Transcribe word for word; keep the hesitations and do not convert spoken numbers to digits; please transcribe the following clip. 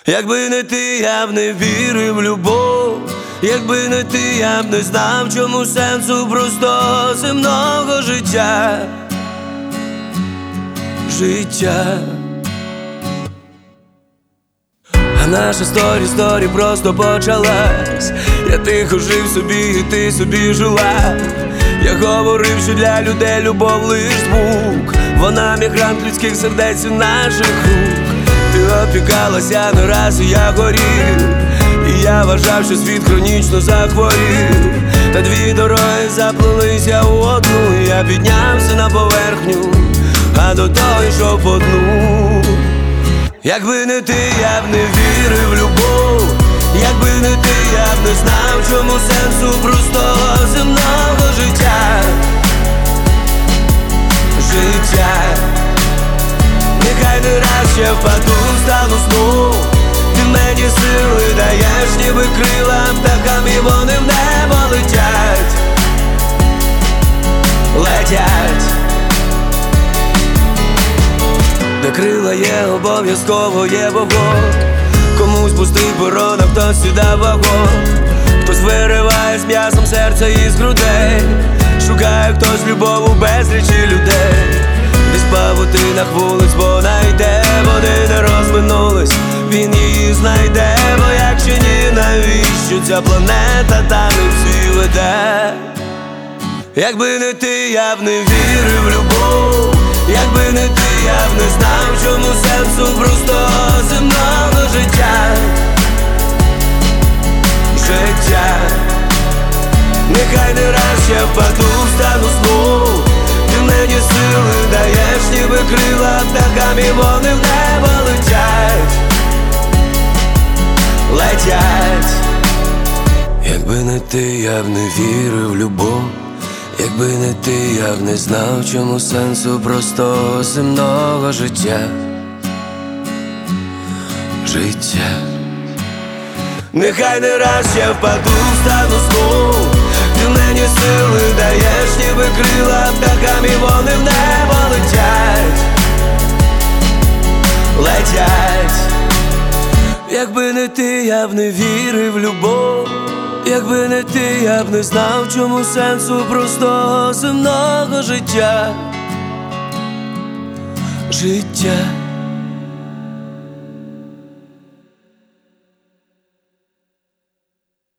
Якби не ти, я б не вірив в любов. Якби не ти, я б не знав, чому сенсу просто земного життя. Життя. А наша сторі, сторі просто почалась. Я тихо жив собі, і ти собі жила. Я говорив, що для людей любов лиш звук. Вона мігрант людських сердець і наших рук. Ти опікалася не раз, і я горів. І я вважав, що світ хронічно захворів. Та дві дороги заплелися у одну. І я піднявся на поверхню, а до того йшов по дну. Якби не ти, я б не вірив в любов. Якби не ти, я б не знав, чому сенсу простого земного життя. Життя. Нехай не раз ще впаду, стану знов. Ти мені сили даєш, ніби крила птахам, і вони в небо летять. Летять. Де крила є, обов'язково є вогонь. Комусь пустий перон, а хтось сідав вагон. Хтось вириває з м'ясом серця із грудей. Шукає хтось любов у безлічі людей. Десь в павутинах вулиць вона йде. Вони не розминулись, він її знайде. Бо якщо ні, навіщо ця планета та не всі веде? Якби не ти, я б не вірив в любов. Якби не ти, я б не знав, чому сенсу простого земного життя. Життя. Нехай не раз ще впаду, встану знов. Ти мені сили даєш, ніби крила птахам, і вони в небо летять. Летять. Якби не ти, я б не вірив в любов. Якби не ти, я б не знав, чому сенсу простого земного життя. Життя. Нехай не раз ще впаду, встану знов. Ти мені сили даєш, ніби крила птахам, і вони в небо летять. Летять. Якби не ти, я б не вірив в любов. Якби не ти, я б не знав, чому сенсу простого земного життя. Життя.